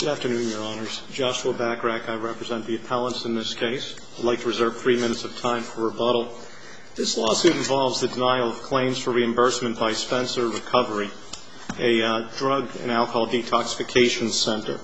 Good afternoon, Your Honors. Joshua Bachrach. I represent the appellants in this case. I'd like to reserve 3 minutes of time for rebuttal. This lawsuit involves the denial of claims for reimbursement by Spencer Recovery, a drug and alcohol detoxification center.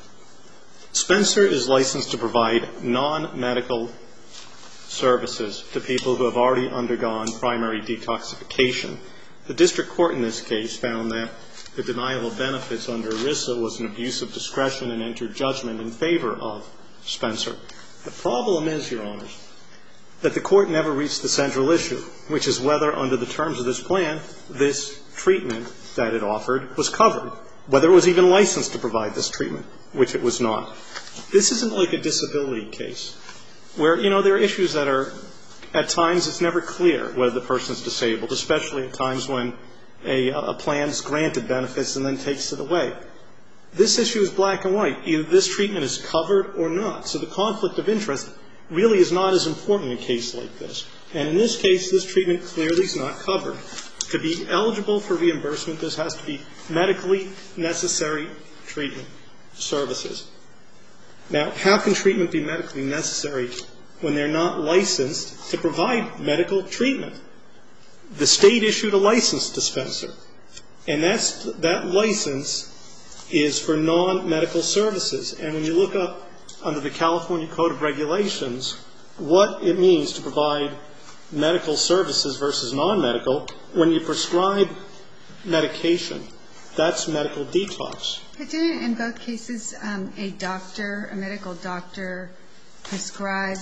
Spencer is licensed to provide non-medical services to people who have already undergone primary detoxification. The district court in this case found that the denial of benefits under ERISA was an abuse of discretion and entered judgment in favor of Spencer. The problem is, Your Honors, that the court never reached the central issue, which is whether under the terms of this plan, this treatment that it offered was covered, whether it was even licensed to provide this treatment, which it was not. This isn't like a disability case where, there are issues that are, at times it's never clear whether the person is disabled, especially at times when a plan is granted benefits and then takes it away. This issue is black and white. Either this treatment is covered or not. So the conflict of interest really is not as important in a case like this. And in this case, this treatment clearly is not covered. To be eligible for reimbursement, this has to be medically necessary treatment services. Now, how can treatment be medically necessary when they're not licensed to provide medical treatment? The state issued a license to Spencer, and that license is for non-medical services. And when you look up under the California Code of Regulations what it means to provide medical services versus non-medical, when you prescribe medication, that's medical detox. But didn't in both cases a medical doctor prescribe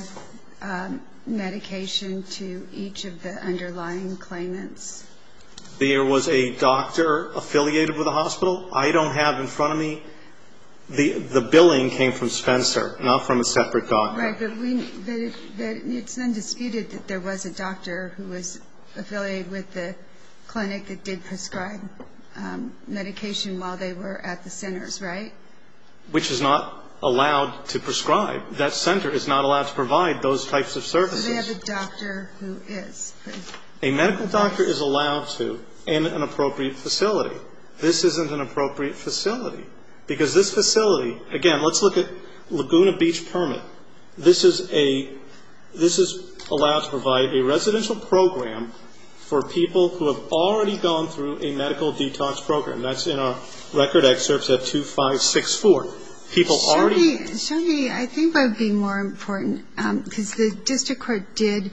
medication to each of the underlying claimants? There was a doctor affiliated with the hospital. I don't have in front of me. The billing came from Spencer, not from a separate doctor. Right, but it's undisputed that there was a doctor who was affiliated with the clinic that did prescribe medication while they were at the centers, right? Which is not allowed to prescribe. That center is not allowed to provide those types of services. So they have a doctor who is. A medical doctor is allowed to in an appropriate facility. This isn't an appropriate facility because this facility, again, let's look at Laguna Beach permit. This is allowed to provide a residential program for people who have already gone through a medical detox program. That's in our record excerpts at 2564. People already. Show me, I think what would be more important, because the district court did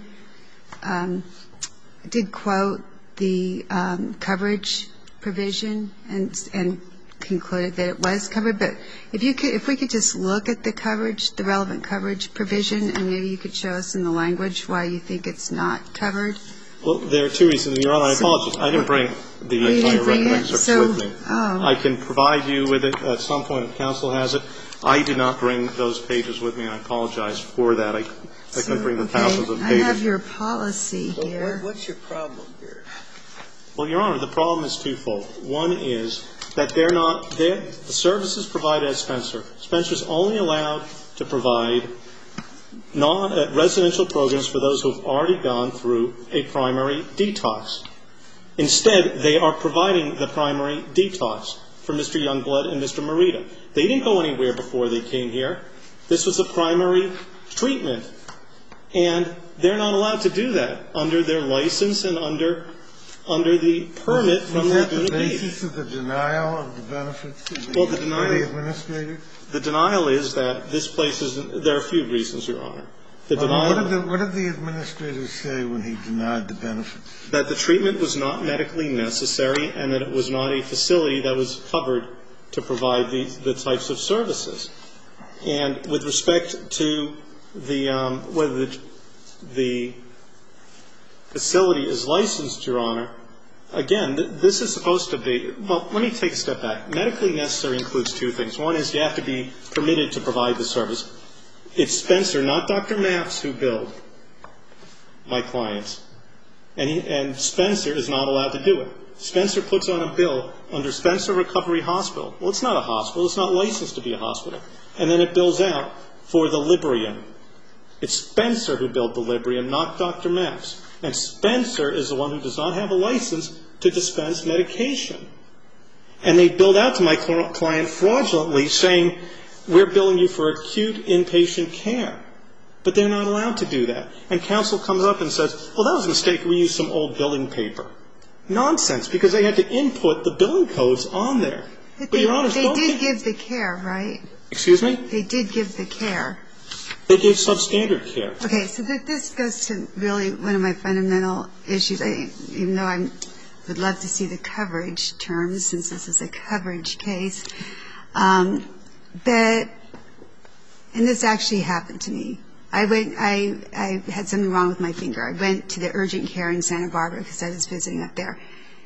quote the coverage provision and concluded that it was covered. But if we could just look at the coverage, the relevant coverage provision, and maybe you could show us in the language why you think it's not covered. Well, there are two reasons. Your Honor, I apologize. I didn't bring the entire record excerpts with me. I can provide you with it at some point if counsel has it. I did not bring those pages with me. I apologize for that. I couldn't bring the thousands of pages. I have your policy here. What's your problem here? Well, Your Honor, the problem is twofold. One is that the services provided at Spencer. Spencer's only allowed to provide residential programs for those who have already gone through a primary detox. Instead, they are providing the primary detox for Mr. Youngblood and Mr. Morita. They didn't go anywhere before they came here. This was a primary treatment. And they're not allowed to do that under their license and under the permit from Laguna Beach. Was that the basis of the denial of the benefits to the administrator? The denial is that this place isn't – there are a few reasons, Your Honor. What did the administrator say when he denied the benefits? That the treatment was not medically necessary and that it was not a facility that was covered to provide the types of services. And with respect to whether the facility is licensed, Your Honor, again, this is supposed to be – well, let me take a step back. Medically necessary includes two things. One is you have to be permitted to provide the service. It's Spencer, not Dr. Maps, who billed my clients. And Spencer is not allowed to do it. Spencer puts on a bill under Spencer Recovery Hospital. Well, it's not a hospital. It's not licensed to be a hospital. And then it bills out for the Librium. It's Spencer who billed the Librium, not Dr. Maps. And Spencer is the one who does not have a license to dispense medication. And they billed out to my client fraudulently saying we're billing you for acute inpatient care. But they're not allowed to do that. And counsel comes up and says, well, that was a mistake. We used some old billing paper. Nonsense, because they had to input the billing codes on there. But Your Honor, they did give the care, right? Excuse me? They did give the care. They gave substandard care. Okay, so this goes to really one of my fundamental issues. Even though I would love to see the coverage terms, since this is a coverage case, and this actually happened to me. I had something wrong with my finger. I went to the urgent care in Santa Barbara because I was visiting up there.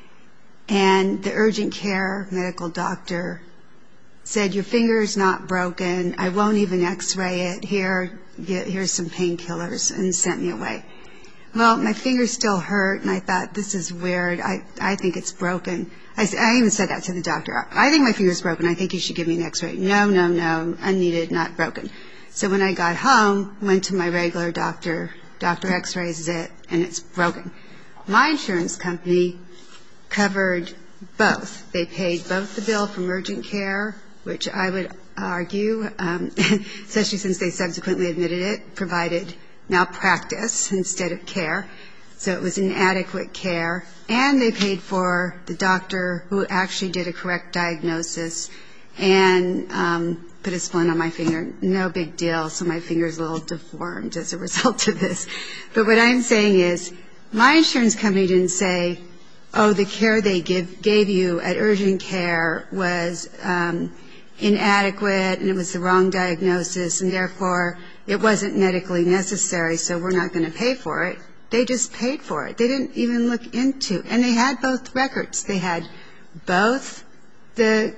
And the urgent care medical doctor said, your finger is not broken. I won't even x-ray it. Here's some painkillers, and sent me away. Well, my finger still hurt, and I thought, this is weird. I think it's broken. I even said that to the doctor. I think my finger's broken. I think you should give me an x-ray. No, unneeded, not broken. So when I got home, went to my regular doctor, doctor x-rays it, and it's broken. My insurance company covered both. They paid both the bill from urgent care, which I would argue, especially since they subsequently admitted it, provided malpractice instead of care. So it was inadequate care. And they paid for the doctor who actually did a correct diagnosis and put a splint on my finger. No big deal. So my finger's a little deformed as a result of this. But what I'm saying is my insurance company didn't say, oh, the care they gave you at urgent care was inadequate and it was the wrong diagnosis and therefore it wasn't medically necessary, so we're not going to pay for it. They just paid for it. They didn't even look into it. And they had both records. They had both the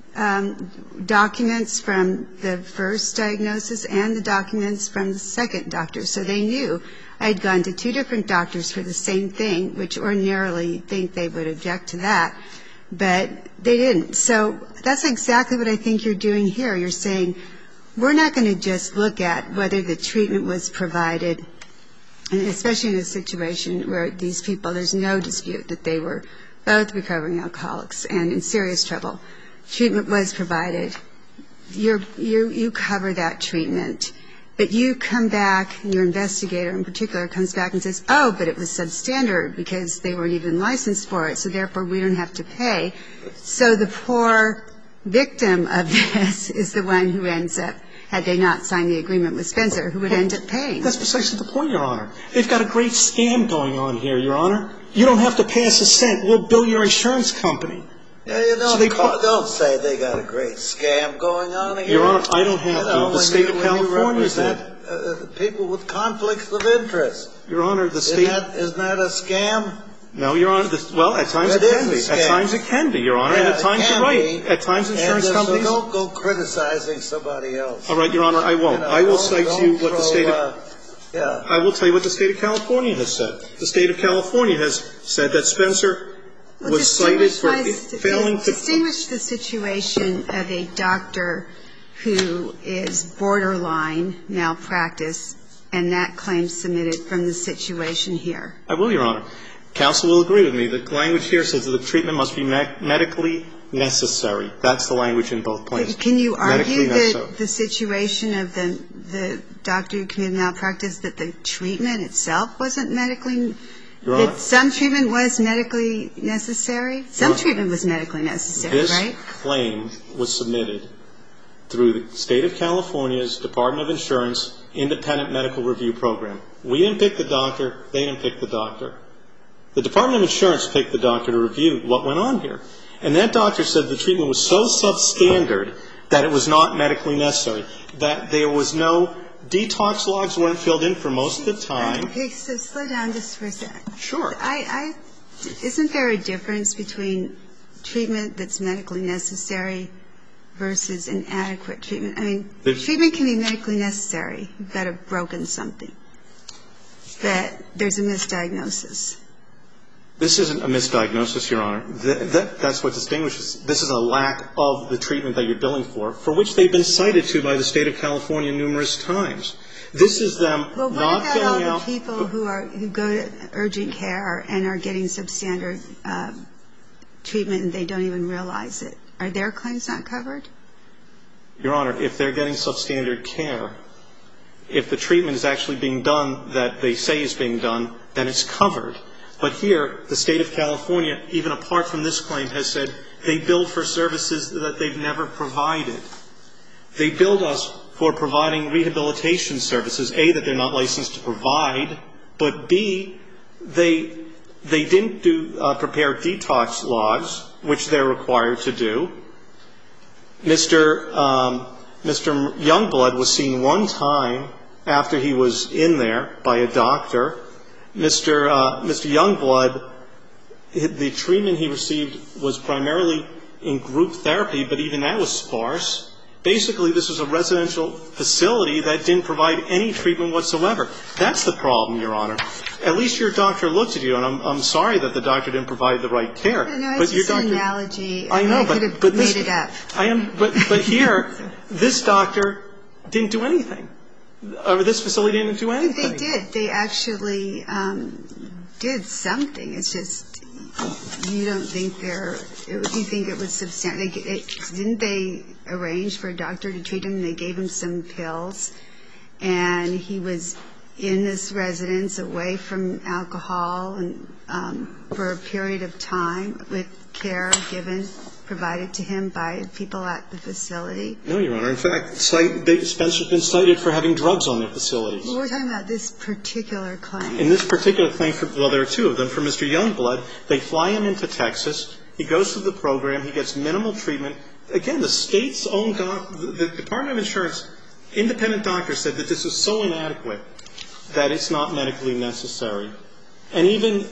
documents from the first diagnosis and the documents from the second doctor. So they knew I had gone to two different doctors for the same thing, which ordinarily think they would object to that, but they didn't. So that's exactly what I think you're doing here. You're saying we're not going to just look at whether the treatment was provided, and especially in a situation where these people, there's no dispute that they were both recovering alcoholics and in serious trouble. Treatment was provided. You cover that treatment. But you come back, and your investigator in particular comes back and says, oh, but it was substandard because they weren't even licensed for it, so therefore we don't have to pay. So the poor victim of this is the one who ends up, had they not signed the agreement with Spencer, who would end up paying. That's precisely the point, Your Honor. They've got a great scam going on here, Your Honor. You don't have to pay us a cent. We'll bill your insurance company. Yeah, you don't say they got a great scam going on here. Your Honor, I don't have to. The state of California is that people with conflicts of interest. Your Honor, the state isn't that a scam? No, Your Honor. Well, at times it can be. At times it can be, Your Honor. Yeah, and at times you're right. At times insurance companies. So don't go criticizing somebody else. All right, Your Honor, I won't. I will cite to you what the state of I will tell you what the state of California has said. The state of California has said that Spencer was cited for failing to distinguish the situation of a doctor who is borderline malpractice and that claim submitted from the situation here. I will, Your Honor. Counsel will agree with me. The language here says that the treatment must be medically necessary. That's the language in both places. Can you argue that the situation of the doctor who committed malpractice, that the treatment itself wasn't medically that some treatment was medically necessary? Some treatment was medically necessary, right? This claim was submitted through the state of California's Department of Insurance Independent Medical Review Program. We didn't pick the doctor. They didn't pick the doctor. The Department of Insurance picked the doctor to review what went on here. And that doctor said the treatment was so substandard that it was not medically necessary, that there was no detox logs weren't filled in for most of the time. Okay, so slow down just for a second. Sure. Isn't there a difference between treatment that's medically necessary versus inadequate treatment? I mean, treatment can be medically necessary. You've got to have broken something. But there's a misdiagnosis. This isn't a misdiagnosis, Your Honor. That's what distinguishes. This is a lack of the treatment that you're billing for which they've been cited to by the state of California numerous times. This is them not filling out. Well, what about all the people who go to urgent care and are getting substandard treatment and they don't even realize it? Are their claims not covered? Your Honor, if they're getting substandard care, if the treatment is actually being done that they say is being done, then it's covered. But here, the State of California, even apart from this claim, has said they billed for services that they've never provided. They billed us for providing rehabilitation services, A, that they're not licensed to provide, but B, they didn't prepare detox logs, which they're required to do. Mr. Youngblood was seen one time after he was in there by a doctor. Mr. Youngblood, the treatment he received was primarily in group therapy, but even that was sparse. Basically, this was a residential facility that didn't provide any treatment whatsoever. That's the problem, Your Honor. At least your doctor looked at you, and I'm sorry that the doctor didn't provide the right care. No, it's just an analogy. I know, I could have made it up. But here, this doctor didn't do anything. Or this facility didn't do anything. They did. They actually did something. It's just you don't think you think it was substantial. Didn't they arrange for a doctor to treat him? They gave him some pills, and he was in this residence away from alcohol and for a period of time with care provided to him by people at the facility. No, Your Honor. In fact, Spencer's been cited for having drugs on their facilities. Well, we're talking about this particular claim. In this particular claim, well, there are two of them. For Mr. Youngblood, they fly him into Texas. He goes through the program. He gets minimal treatment. Again, the state's own doctor, the Department of Insurance, independent doctor said that this is so inadequate that it's not medically necessary. And even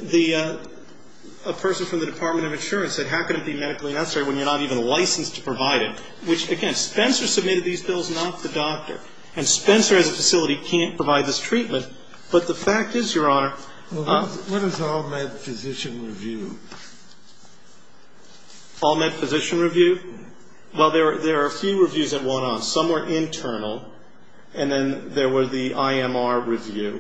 a person from the Department of Insurance said, how can it be medically necessary when you're not even licensed to provide it? Which, again, Spencer submitted these bills, not the doctor. And Spencer, as a facility, can't provide this treatment. But the fact is, Your Honor. Well, what is all-med physician review? All-med physician review? Well, there are a few reviews that went on. Some were internal, and then there were the IMR review.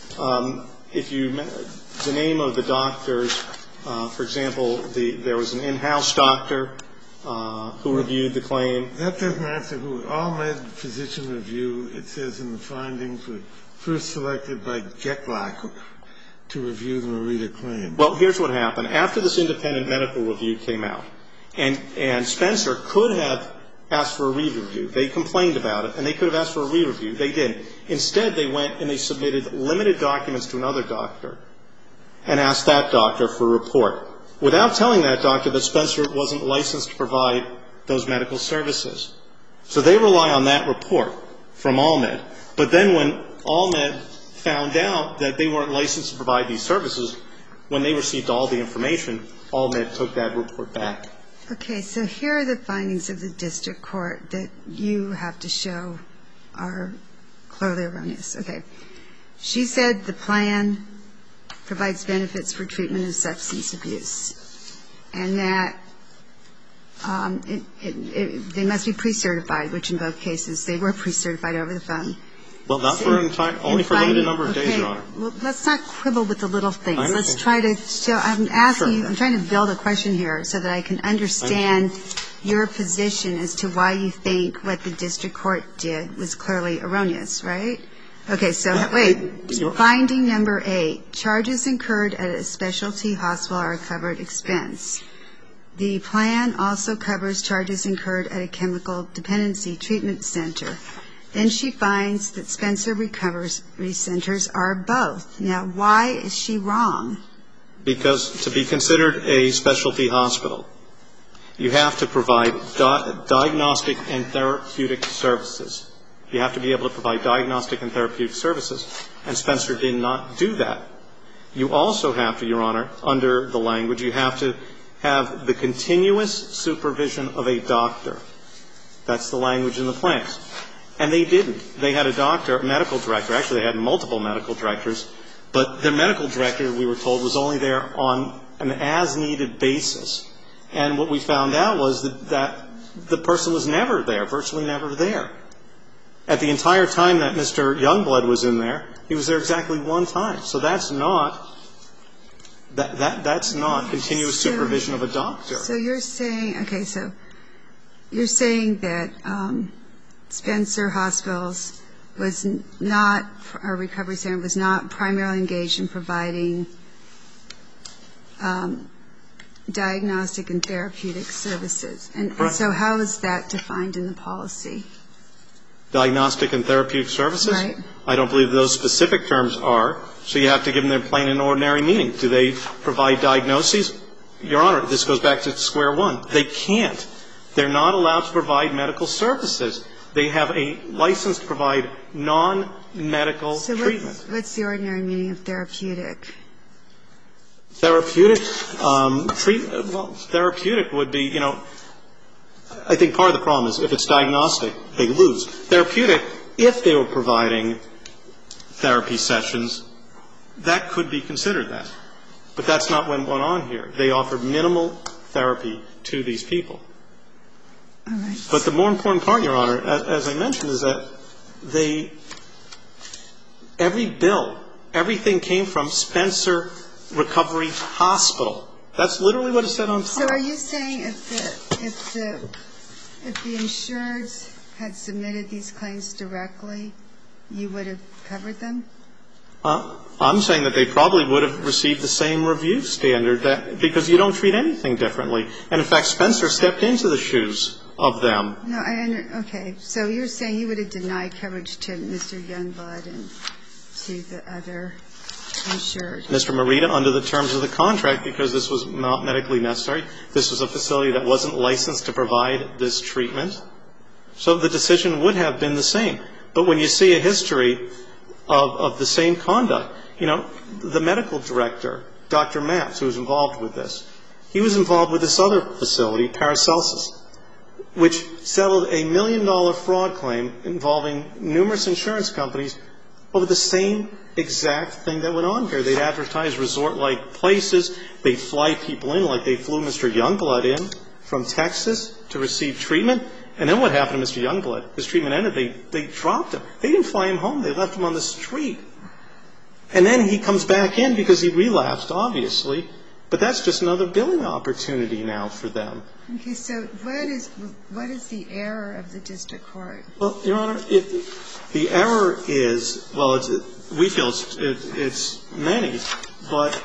The name of the doctors, for example, there was an in-house doctor who reviewed the claim. That doesn't answer who. All-med physician review, it says in the findings, were first selected by Getlack to review the Merida claim. Well, here's what happened. After this independent medical review came out, and Spencer could have asked for a re-review. They complained about it, and they could have asked for a re-review. They didn't. Instead, they went and they submitted limited documents to another doctor and asked that doctor for a report, without telling that doctor that Spencer wasn't licensed to provide those medical services. So they rely on that report from All-Med. But then when All-Med found out that they weren't licensed to provide these services, when they received all the information, All-Med took that report back. Okay, so here are the findings of the district court that you have to show are clearly erroneous. Okay. She said the plan provides benefits for treatment of substance abuse, and that they must be pre-certified, which in both cases they were pre-certified over the phone. Well, not for only for a limited number of days, Your Honor. Well, let's not quibble with the little things. Let's try to show. I'm trying to build a question here so that I can understand your position as to why you think what the district court did was clearly erroneous, right? Okay, so wait. Finding number 8, charges incurred at a specialty hospital are a covered expense. The plan also covers charges incurred at a chemical dependency treatment center. Then she finds that Spencer Recovery Centers are both. Now, why is she wrong? Because to be considered a specialty hospital, you have to provide diagnostic and therapeutic services. You have to be able to provide diagnostic and therapeutic services, and Spencer did not do that. You also have to, Your Honor, under the language, you have to have the continuous supervision of a doctor. That's the language in the plans. And they didn't. They had a doctor, a medical director. Actually, they had multiple medical directors. But their medical director, we were told, was only there on an as-needed basis. And what we found out was that the person was never there, virtually never there. At the entire time that Mr. Youngblood was in there, he was there exactly one time. So that's not continuous supervision of a doctor. So you're saying, okay, so you're saying that Spencer Hospitals was not, or Recovery Center was not primarily engaged in providing diagnostic and therapeutic services. And so how is that defined in the policy? Diagnostic and therapeutic services? Right. I don't believe those specific terms are, so you have to give them their plain and ordinary meaning. Do they provide diagnoses? Your Honor, this goes back to square one. They can't. They're not allowed to provide medical services. They have a license to provide non-medical treatment. So what's the ordinary meaning of therapeutic? Therapeutic treatment, well, therapeutic would be, you know, I think part of the problem is if it's diagnostic, they lose. Therapeutic, if they were providing therapy sessions, that could be considered that. But that's not what went on here. They offered minimal therapy to these people. All right. But the more important part, Your Honor, as I mentioned, is that every bill, everything came from Spencer Recovery Hospital. That's literally what it said on top. So are you saying if the insureds had submitted these claims directly, you would have covered them? I'm saying that they probably would have received the same review standard because you don't treat anything differently. And, in fact, Spencer stepped into the shoes of them. No, okay. So you're saying you would have denied coverage to Mr. Youngblood and to the other insured? Mr. Morita, under the terms of the contract, because this was not medically necessary, this was a facility that wasn't licensed to provide this treatment. So the decision would have been the same. But when you see a history of the same conduct, you know, the medical director, Dr. Matz, who was involved with this, he was involved with this other facility, Paracelsus, which settled $1 million fraud claim involving numerous insurance companies over the same exact thing that went on here. They'd advertise resort-like places. They'd fly people in like they flew Mr. Youngblood in from Texas to receive treatment. And then what happened to Mr. Youngblood? His treatment ended. They dropped him. They didn't fly him home. They left him on the street. And then he comes back in because he relapsed, obviously. But that's just another billing opportunity now for them. Okay, so what is the error of the district court? Well, Your Honor, the error is, well, we feel it's many, but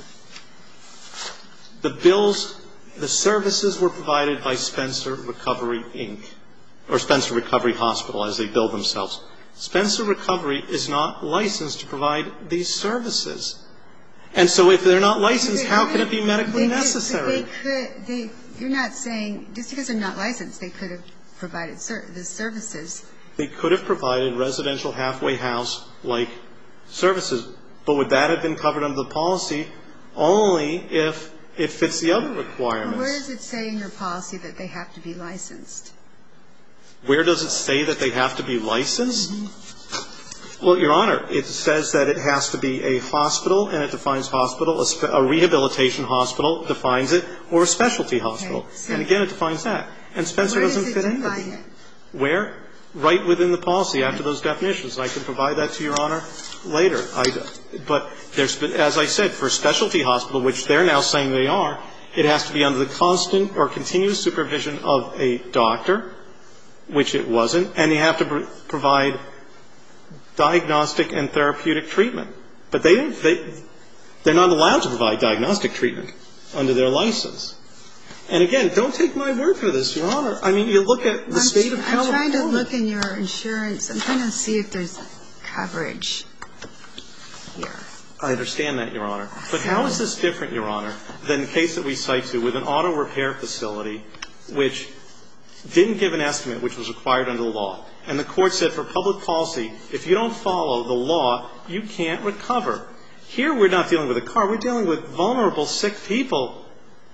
the bills, the services were provided by Spencer Recovery, Inc., or Spencer Recovery Hospital, as they bill themselves. Spencer Recovery is not licensed to provide these services. And so if they're not licensed, how can it be medically necessary? You're not saying, just because they're not licensed, they could have provided the services. They could have provided residential halfway house-like services. But would that have been covered under the policy only if it fits the other requirements? Well, where does it say in your policy that they have to be licensed? Where does it say that they have to be licensed? Mm-hmm. Well, Your Honor, it says that it has to be a hospital, and it defines hospital. A rehabilitation hospital defines it, or a specialty hospital. Okay, so and again, it defines that. And Spencer doesn't fit any of it. Where? Right within the policy after those definitions. I can provide that to Your Honor later. But there's, as I said, for a specialty hospital, which they're now saying they are, it has to be under the constant or continuous supervision of a doctor, which it wasn't, and they have to provide diagnostic and therapeutic treatment. But they're not allowed to provide diagnostic treatment under their license. And again, don't take my word for this, Your Honor. I mean, you look at the state of California. I'm trying to look in your insurance. I'm trying to see if there's coverage here. I understand that, Your Honor. But how is this different, Your Honor, than the case that we cite to with an auto repair facility which didn't give an estimate, which was required under the law. And the court said for public policy, if you don't follow the law, you can't recover. Here we're not dealing with a car. We're dealing with vulnerable, sick people.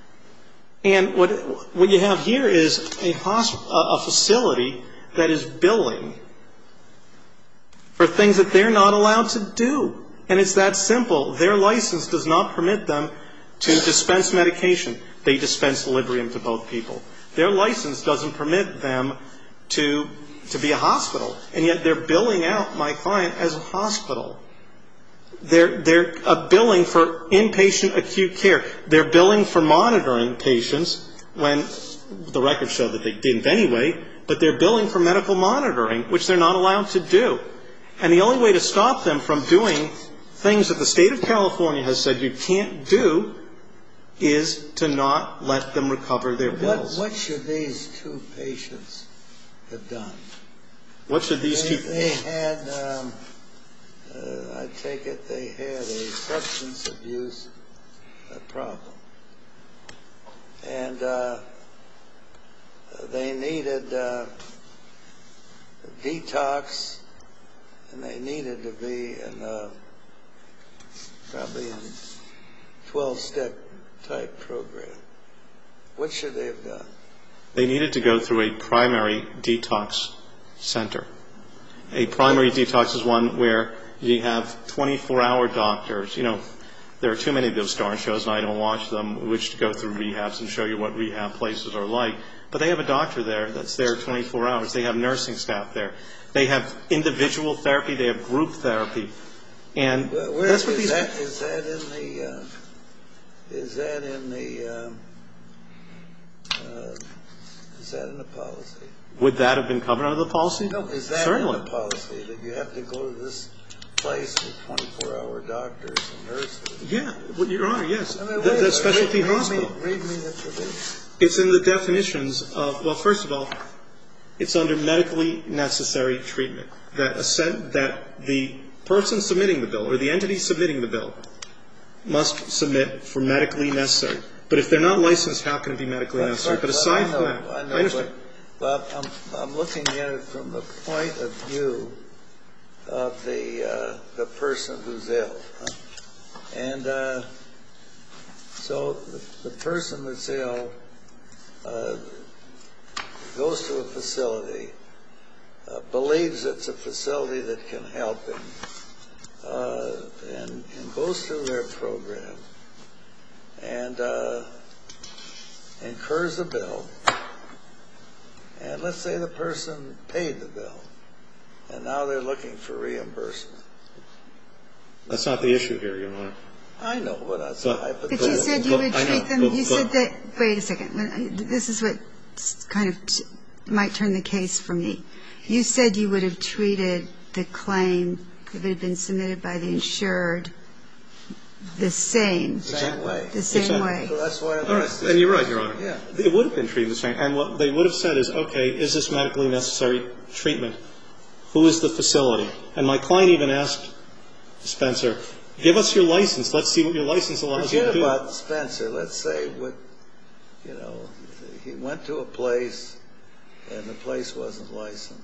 And what you have here is a facility that is billing for things that they're not allowed to do. And it's that simple. Their license does not permit them to dispense medication. They dispense Librium to both people. Their license doesn't permit them to be a hospital. And yet they're billing out my client as a hospital. They're billing for inpatient acute care. They're billing for monitoring patients when the records show that they didn't anyway. but they're billing for medical monitoring, which they're not allowed to do. And the only way to stop them from doing things that the state of California has said you can't do is to not let them recover their bills. What should these two patients have done? What should these two? They had, I take it, they had a substance abuse problem, and they needed detox, and they needed to be in probably in 12-step type program. What should they have done? They needed to go through a primary detox center. A primary detox is one where you have 24-hour doctors. You know, there are too many of those star shows, and I don't watch them, which go through rehabs and show you what rehab places are like. But they have a doctor there that's there 24 hours. They have nursing staff there. They have individual therapy. They have group therapy. And that's what these. Is that in the policy? Would that have been covered under the policy? No, is that Certainly. in the policy that you have to go to this place with 24-hour doctors and nurses? Yeah, well, Your Honor, yes. I mean, That's specialty hospital. Read me the provision. It's in the definitions of, well, first of all, it's under medically necessary treatment. That the person submitting the bill or the entity submitting the bill must submit for medically necessary. But if they're not licensed, how can it be medically necessary? But aside from that, I understand. But I'm looking at it from the point of view of the person who's ill. And so the person that's ill goes to a facility, believes it's a facility that can help him, and goes through their program and incurs a bill. And let's say the person paid the bill, and now they're looking for reimbursement. That's not the issue here, Your Honor. I know, but that's a hypothetical. But you said you would treat them. You said that. Wait a second. This is what kind of might turn the case for me. You said you would have treated the claim if it had been submitted by the insured the same. way. The same Exactly. way. So that's why. All right. And you're right, Your Honor. Yeah. It would have been treated the same. And what they would have said is, okay, is this medically necessary treatment? Who is the facility? And my client even asked Spencer, give us your license. Let's see what your license allows you to do. Forget about Spencer. Let's say he went to a place and the place wasn't licensed.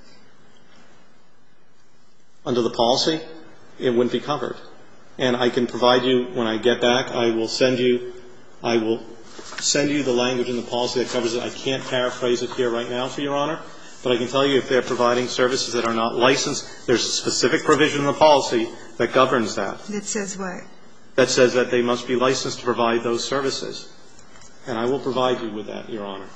Under the policy, it wouldn't be covered. And I can provide you, when I get back, I will send you the language in the policy that covers it. I can't paraphrase it here right now for Your Honor, but I can tell you if they're providing services that are not licensed, there's a specific provision in the policy that governs that. That says what? That says that they must be licensed to provide those services. And I will provide you with that, Your Honor.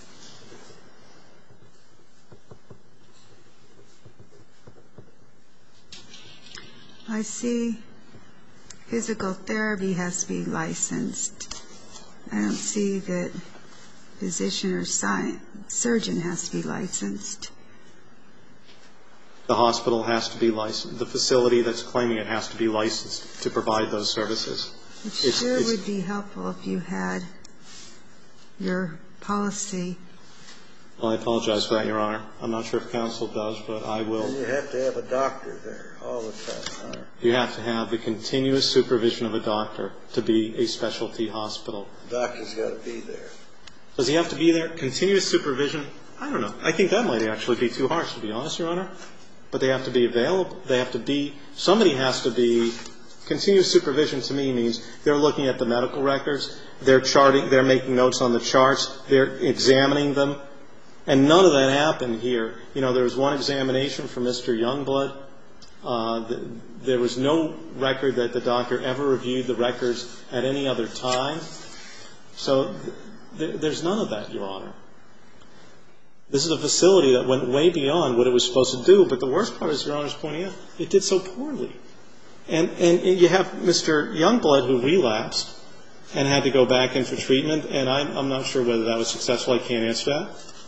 I see physical therapy has to be licensed. I don't see that physician or surgeon has to be licensed. The hospital has to be licensed. The facility that's claiming it has to be licensed to provide those services. It sure would be helpful if you had your policy. Well, I apologize for that, Your Honor. I'm not sure if counsel does, but I will. And you have to have a doctor there all the time. Huh? You have to have the continuous supervision of a doctor to be a specialty hospital. The doctor's got to be there. Does he have to be there? Continuous supervision? I don't know. I think that might actually be too harsh, to be honest, Your Honor. But they have to be available. Somebody has to be. Continuous supervision to me means they're looking at the medical records, they're charting, they're making notes on the charts, they're examining them. And none of that happened here. You know, there was one examination for Mr. Youngblood. There was no record that the doctor ever reviewed the records at any other time. So there's none of that, Your Honor. This is a facility that went way beyond what it was supposed to do. But the worst part, as Your Honor's pointing out, it did so poorly. And you have Mr. Youngblood who relapsed and had to go back in for treatment. And I'm not sure whether that was successful. I can't answer that.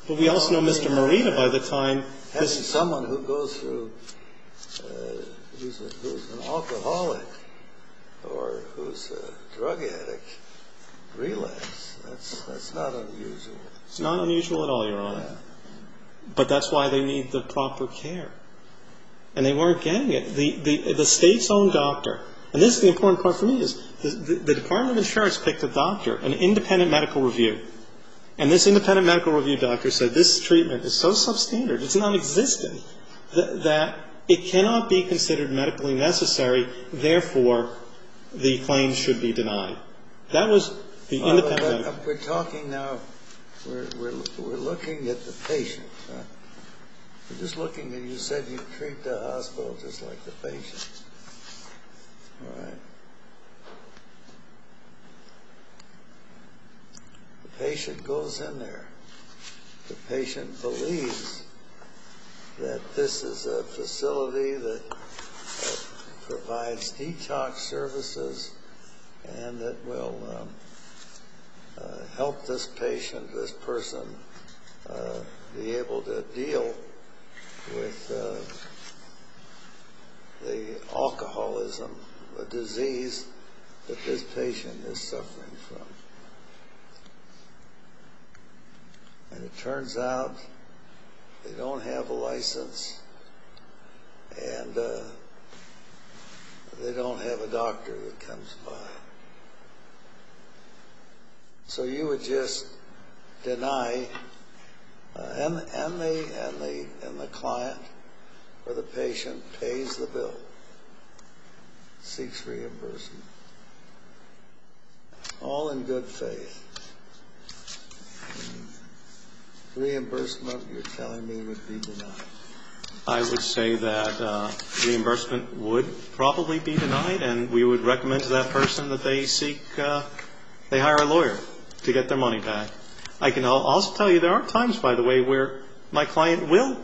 But we also know Mr. Morita by the time having someone who goes through, who's an alcoholic or who's a drug addict, relapse, that's not unusual. It's not unusual at all, Your Honor. Yeah. But that's why they need the proper care. And they weren't getting it. The state's own doctor, and this is the important part for me, is the Department of Insurance picked a doctor, an independent medical review. And this independent medical review doctor said this treatment is so substandard, it's non-existent, that it cannot be considered medically necessary, therefore the claim should be denied. That was the independent medical. We're talking now, we're looking at the patient. We're just looking at, you said you treat the hospital just like the patient. All right. The patient goes in there. The patient believes that this is a facility that provides detox services and that will help this patient, this person, be able to deal with the alcoholism, a disease that this patient is suffering from. And it turns out they don't have a license and they don't have a doctor that comes by. So you would just deny, and the client or the patient pays the bill, seeks reimbursement, all in good faith. Reimbursement, you're telling me, would be denied. I would say that reimbursement would probably be denied, and we would recommend to that person that they they hire a lawyer to get their money back. I can also tell you there are times, by the way, where my client will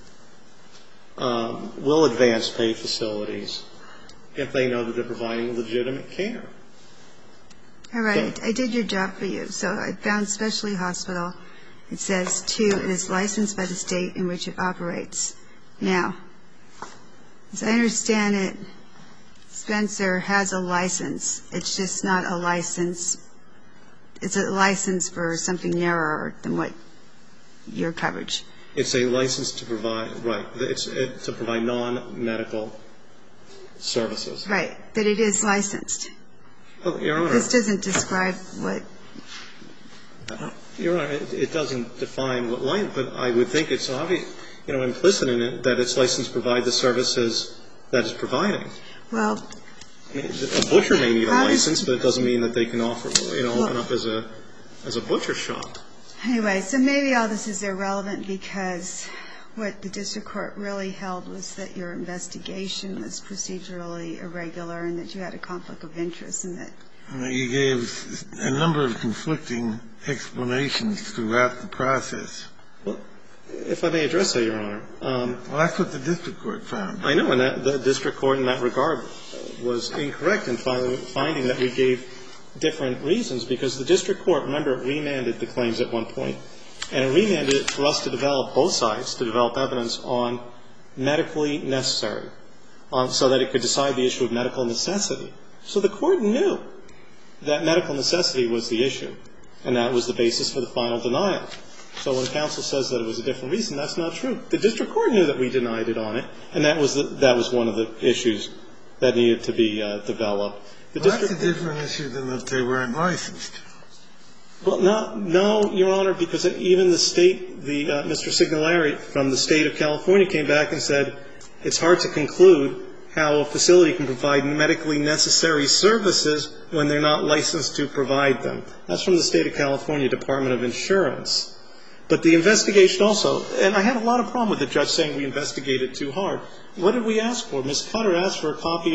advance pay facilities if they know that they're providing legitimate care. All right. I did your job for you. So I found Specialty Hospital. It says, 2, it is licensed by the state in which it operates. Now, as I understand it, Spencer has a license. It's just not a license. It's a license for something narrower than what your coverage. It's a license to provide, right, it's to provide non-medical services. Right, but it is licensed. Well, Your Honor. This doesn't describe what. Your Honor, it doesn't define what license, but I would think it's obvious, implicit in it that it's licensed to provide the services that it's providing. Well, I mean, a butcher may need a license, but it doesn't mean that they can offer, open up as a butcher shop. Anyway, so maybe all this is irrelevant because what the district court really held was that your investigation was procedurally irregular and that you had a conflict of interest in it. You gave a number of conflicting explanations throughout the process. Well, if I may address that, Your Honor. Well, that's what the district court found. I know, and the district court in that regard was incorrect in finding that we gave different reasons because the district court, remember, it remanded the claims at one point, and it remanded it for us to develop both sides, to develop evidence on medically necessary, so that it could decide the issue of medical necessity. So the court knew that medical necessity was the issue, and that was the basis for the final denial. So when counsel says that it was a different reason, that's not true. The district court knew that we denied it on it, and that was one of the issues that needed to be developed. Well, that's a different issue than that they weren't licensed. Well, no, Your Honor, because even the state, Mr. Signolari from the state of California came back and said it's hard to conclude how a facility can provide medically necessary services when they're not licensed to provide them. That's from the state of California Department of Insurance. But the investigation also, and I had a lot of problem with the judge saying we investigated too hard. What did we ask for? Ms. Cutter asked for a copy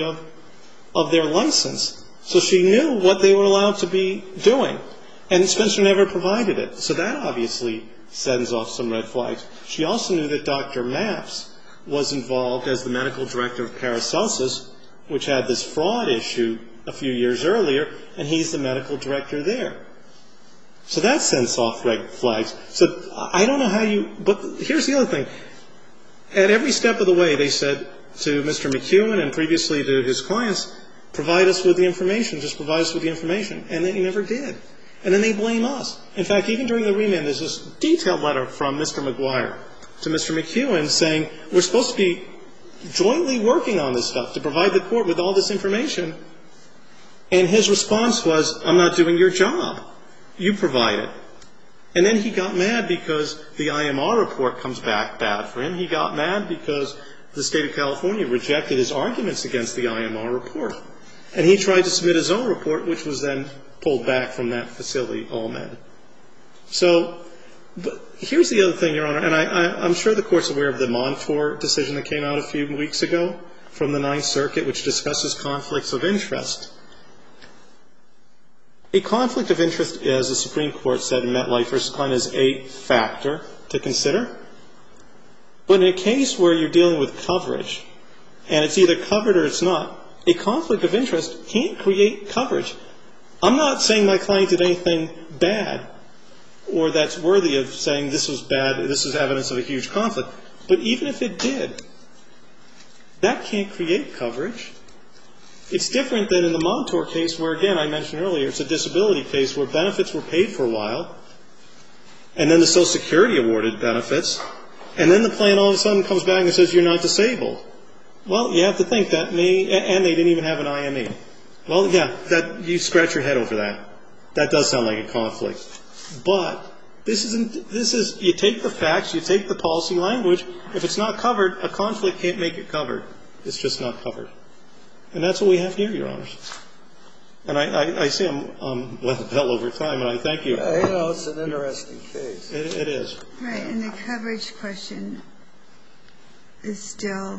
of their license, so she knew what they were allowed to be doing. And Spencer never provided it. So that obviously sends off some red flags. She also knew that Dr. Mapps was involved as the medical director of Paracelsus, which had this fraud issue a few years earlier, and he's the medical director there. So that sends off red flags. So I don't know how you, but here's the other thing. At every step of the way, they said to Mr. McEwen and previously to his clients, provide us with the information, just provide us with the information. And then he never did. And then they blame us. In fact, even during the remand, there's this detailed letter from Mr. McGuire to Mr. McEwen saying, we're supposed to be jointly working on this stuff to provide the court with all this information. And his response was, I'm not doing your job. You provide it. And then he got mad because the IMR report comes back bad for him. He got mad because the state of California rejected his arguments against the IMR report. And he tried to submit his own report, which was then pulled back from that facility, AllMed. So but here's the other thing, Your Honor, and I'm sure the Court's aware of the Montour decision that came out a few weeks ago from the Ninth Circuit, which discusses conflicts of interest. A conflict of interest, as the Supreme Court said in MetLife v. Klein, is a factor to consider. But in a case where you're dealing with coverage, and it's either covered or it's not, a conflict of interest can't create coverage. I'm not saying my client did anything bad or that's worthy of saying this was bad, this is evidence of a huge conflict. But even if it did, that can't create coverage. It's different than in the Montour case where, again, I mentioned earlier, it's a disability case where benefits were paid for a while, and then the Social Security awarded benefits, and then the plan all of a sudden comes back and says you're not disabled. Well, you have to think that may, and they didn't even have an IME. Well, yeah, you scratch your head over that. That does sound like a conflict. But this is, you take the facts, you take the policy language. If it's not covered, a conflict can't make it covered. It's just not covered. And that's what we have here, Your Honors. And I see I'm well over time, and I thank you. It's an interesting case. It is. Right, and the coverage question is still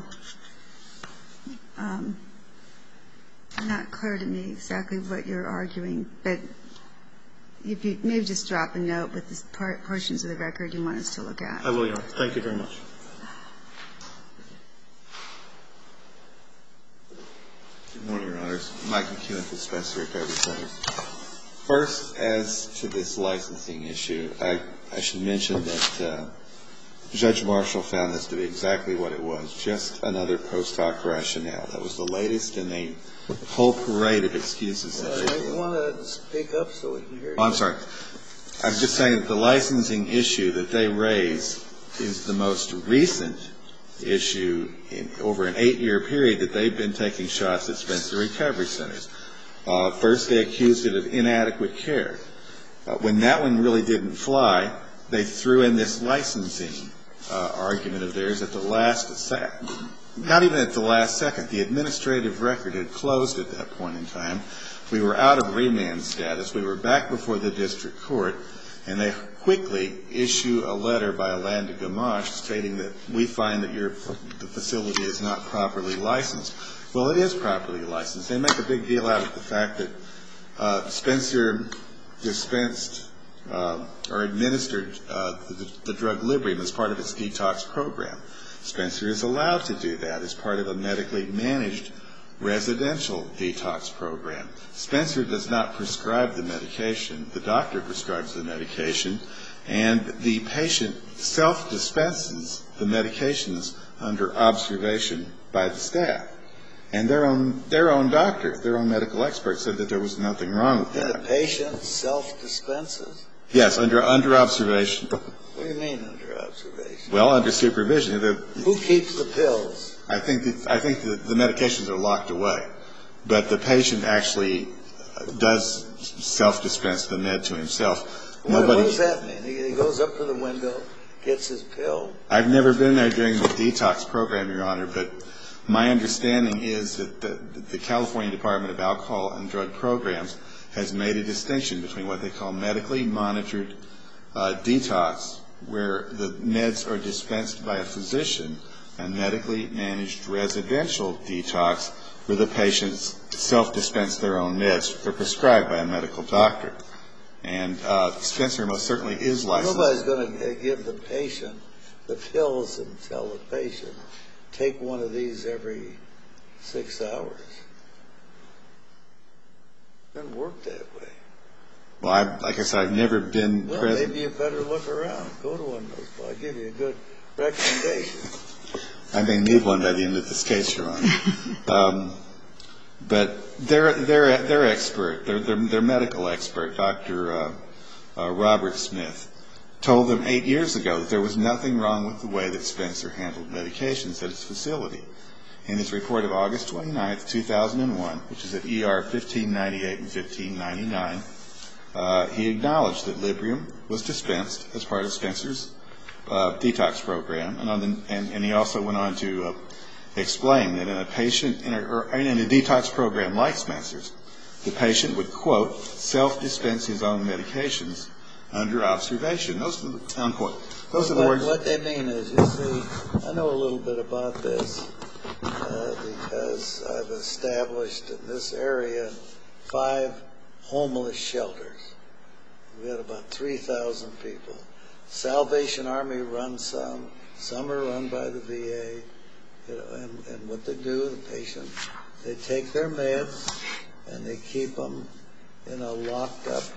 not clear to me exactly what you're arguing, but if you maybe just drop a note with the portions of the record you want us to look at. I will, Your Honor. Thank you very much. Good morning, Your Honors. Mike McEwen for Spencer Recovery Center. First, as to this licensing issue, I should mention that Judge Marshall found this to be exactly what it was, just another post hoc rationale. That was the latest in a whole parade of excuses. You want to speak up so we can hear you? Oh, I'm sorry. I'm just saying that the licensing issue that they raise is the most recent issue over an 8-year period that they've been taking shots at Spencer Recovery Centers. First, they accused it of inadequate care. When that one really didn't fly, they threw in this licensing argument of theirs at the last second. Not even at the last second. The administrative record had closed at that point in time. We were out of remand status. We were back before the district court, and they quickly issue a letter by Alanda Gamache stating that we find that the facility is not properly licensed. Well, it is properly licensed. They make a big deal out of the fact that Spencer dispensed or administered the drug Librium as part of its detox program. Spencer is allowed to do that as part of a medically managed residential detox program. Spencer does not prescribe the medication. The doctor prescribes the medication, and the patient self-dispenses the medications under observation by the staff. And their own doctor, their own medical expert, said that there was nothing wrong with that. The patient self-dispenses? Yes, under observation. What do you mean under observation? Well, under supervision. Who keeps the pills? I think the medications are locked away, but the patient actually does self-dispense the med to himself. What does that mean? He goes up to the window, gets his pill? I've never been there during the detox program, Your Honor, but my understanding is that the California Department of Alcohol and Drug Programs has made a distinction between what they call medically monitored detox, where the meds are dispensed by a physician, and medically managed residential detox, where the patients self-dispense their own meds. They're prescribed by a medical doctor. And Spencer most certainly is licensed. Nobody's going to give the patient the pills and tell the patient, take one of these every 6 hours. It doesn't work that way. Well, like I said, I've never been Well, present. maybe you better look around. Go to one of those. I'll give you a good recommendation. I may need one by the end of this case, Your Honor. But their expert, their medical expert, Dr. Robert Smith, told them 8 years ago that there was nothing wrong with the way that Spencer handled medications at his facility. In his report of August 29, 2001, which is at ER 1598 and 1599, he acknowledged that Librium was dispensed as part of Spencer's detox program, and he also went on to explain that in a patient in a detox program like Spencer's, the patient would, quote, self-dispense his own medications under observation. Those are the, unquote. Those are the words. What they mean is, you see, I know a little bit about this because I've established in this area 5 homeless shelters. We had about 3,000 people. Salvation Army runs some are run by the VA. You know, and what they do, the patient, they take their meds and they keep them in a locked up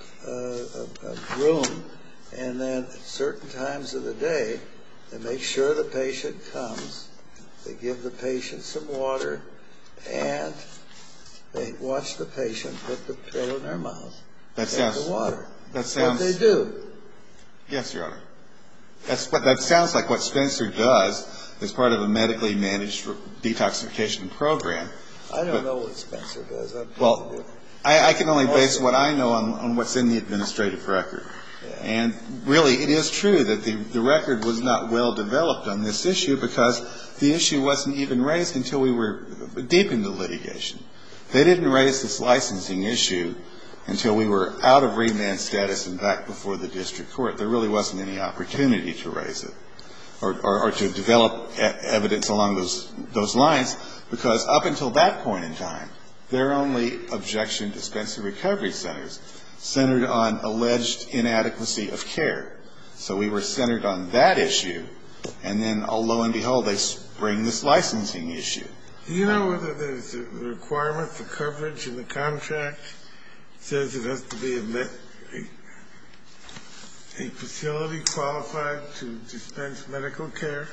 room, and then at certain times of the day, they make sure the patient comes, they give the patient some water, and they watch the patient put the pill in their mouth, take the water. That's what they do. Yes, Your Honor. That sounds like what Spencer does as part of a medically managed detoxification program. I don't know what Spencer does. Well, I can only base what I know on what's in the administrative record. Yeah. And really, it is true that the record was not well developed on this issue because the issue wasn't even raised until we were deep into litigation. They didn't raise this licensing issue until we were out of remand status and back before the district court. There really wasn't any opportunity to raise it or to develop evidence along those lines, because up until that point in time, their only objection to Spencer Recovery Centers centered on alleged inadequacy of care. So we were centered on that issue, and then, lo and behold, they bring this licensing issue. Do you know whether there's a requirement for coverage in the contract? It says it has to be a facility qualified to dispense medical care?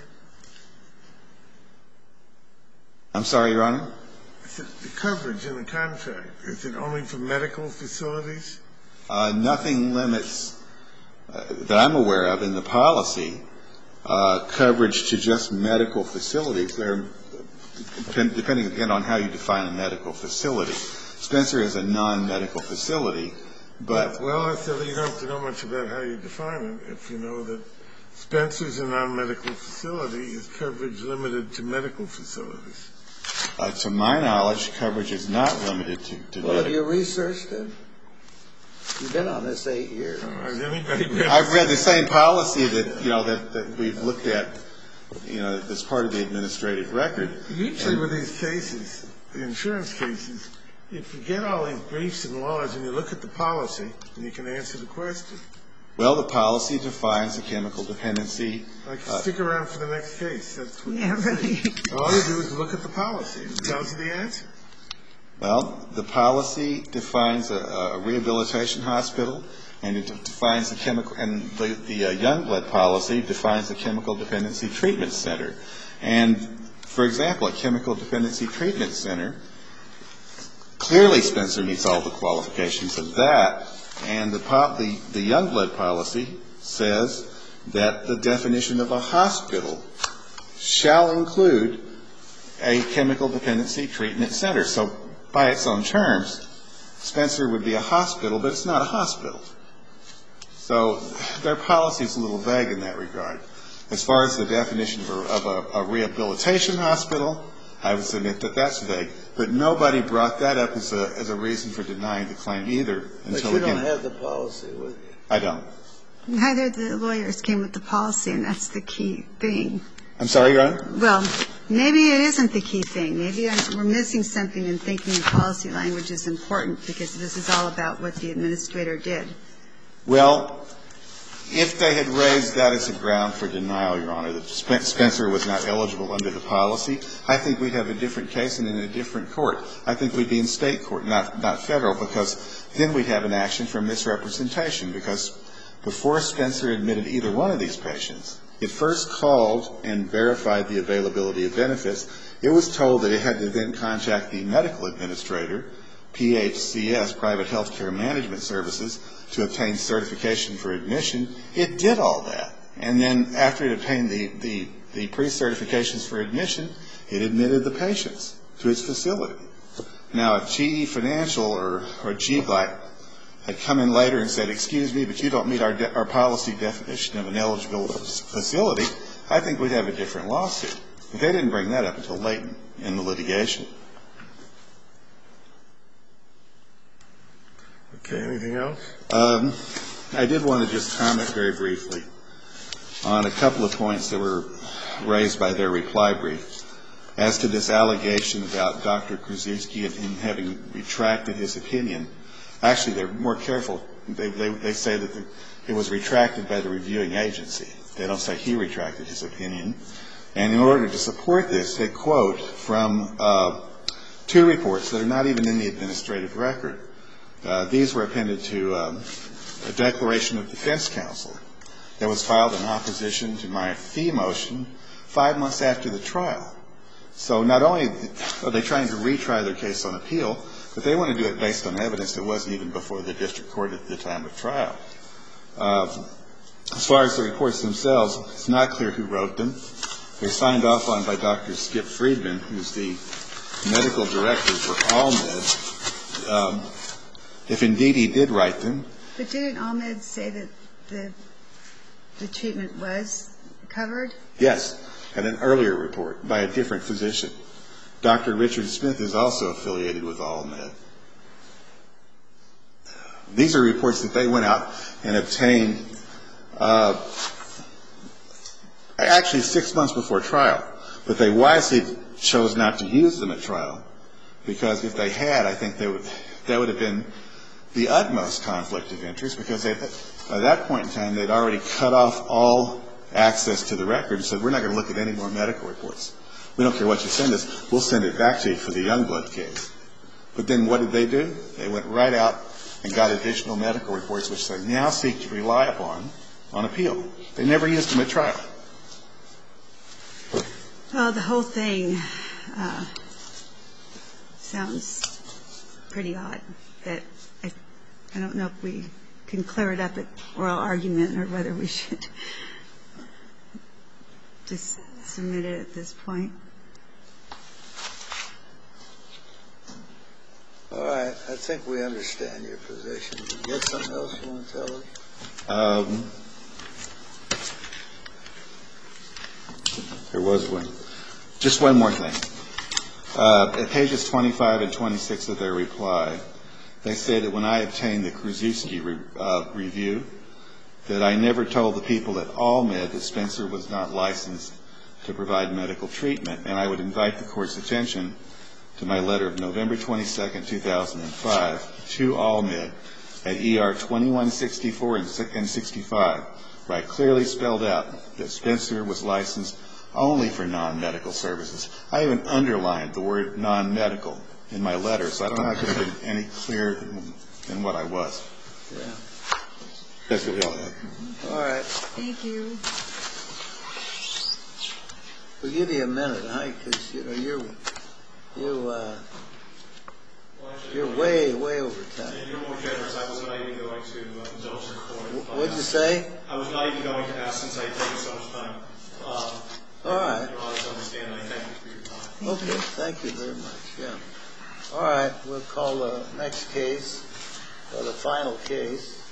I'm sorry, Your Honor? The coverage in the contract, is it only for medical facilities? Nothing limits, that I'm aware of in the policy, coverage to just medical facilities. They're depending again on how you define a medical facility. Spencer is a non-medical facility, but... Well, so you don't have to know much about how you define it. If you know that Spencer's a non-medical facility, is coverage limited to medical facilities? To my knowledge, coverage is not limited to medical. Well, have you researched it? You've been on this 8 years. Has anybody read I've read the same policy that we've looked at, as part of the administrative record. Usually with these cases, the insurance cases, if you get all these briefs and laws and you look at the policy, then you can answer the question. Well, the policy defines a chemical dependency. Stick around for the next case. That's what really. All you do is look at the policy. It tells you the answer. Well, the policy defines a rehabilitation hospital, and it defines a chemical, and the Youngblood policy defines a chemical dependency treatment center. And, for example, a chemical dependency treatment center, clearly Spencer meets all the qualifications of that, and the Youngblood policy says that the definition of a hospital shall include a chemical dependency treatment center. So, by its own terms, Spencer would be a hospital, but it's not a hospital. So their policy is a little vague in that regard. As far as the definition of a rehabilitation hospital, I would submit that that's vague. But nobody brought that up as a reason for denying the claim either. But you don't have the policy with you. I don't. Neither of the lawyers came with the policy, and that's the key thing. I'm sorry, Your Honor? Well, maybe it isn't the key thing. Maybe we're missing something in thinking the policy language is important, because this is all about what the administrator did. Well, If they had raised that as a ground for denial, Your Honor, that Spencer was not eligible under the policy, I think we'd have a different case and in a different court. I think we'd be in state court, not federal, because then we'd have an action for misrepresentation. Because before Spencer admitted either one of these patients, it first called and verified the availability of benefits. It was told that it had to then contact the medical administrator, PHCS, Private Healthcare Management Services, to obtain certification for admission. It did all that. And then after it obtained the pre-certifications for admission, it admitted the patients to its facility. Now, if GE Financial or GGLAC had come in later and said, excuse me, but you don't meet our policy definition of an eligible facility, I think we'd have a different lawsuit. But they didn't bring that up until late in the litigation. Okay, anything else? I did want to just comment very briefly on a couple of points that were raised by their reply brief. As to this allegation about Dr. Krzyzewski and him having retracted his opinion, actually they're more careful. They say that it was retracted by the reviewing agency. They don't say he retracted his opinion. And in order to support this, they quote from two reports that are not even in the administrative record. These were appended to a declaration of defense counsel that was filed in opposition to my fee motion 5 months after the trial. So not only are they trying to retry their case on appeal, but they want to do it based on evidence that wasn't even before the district court at the time of trial. As far as the reports themselves, it's not clear who wrote them. They're signed off on by Dr. Skip Friedman, who's the medical director for AllMed. If indeed he did write them. But didn't AllMed say that the treatment was covered? Yes, in an earlier report by a different physician. Dr. Richard Smith is also affiliated with AllMed. These are reports that they went out and obtained actually 6 months before trial. But they wisely chose not to use them at trial, because if they had, I think that would have been the utmost conflict of interest, because by that point in time they'd already cut off all access to the record and said, we're not going to look at any more medical reports. We don't care what you send us. We'll send it back to you for the Youngblood case. But then what did they do? They went right out and got additional medical reports, which they now seek to rely upon on appeal. They never used them at trial. Well, the whole thing sounds pretty odd. That I don't know if we can clear it up at oral argument or whether we should just submit it at this point. All right. I think we understand your position. You got something else you want to tell us? There was one. Just one more thing. At pages 25 and 26 of their reply, they say that when I obtained the Krzyzewski review, that I never told the people at AllMed that Spencer was not licensed to provide medical treatment. And I would invite the Court's attention to my letter of November 22, 2005, to AllMed at ER 2164 and 65, where I clearly spelled out that Spencer was licensed only for non-medical services. I even underlined the word non-medical in my letter, so I don't know how I could have been any clearer than what I was. Yeah. That's what we all had. All right. Thank you. We'll give you a minute, huh? Because, you're way over time. You're more generous. I was not even going to indulge the Court. What'd you say? I was not even going to ask, since I had taken so much time. All right. Your Honor's understand. I thank you for your time. Okay. Thank you very much. Yeah. All right. We'll call the next case, or the final case.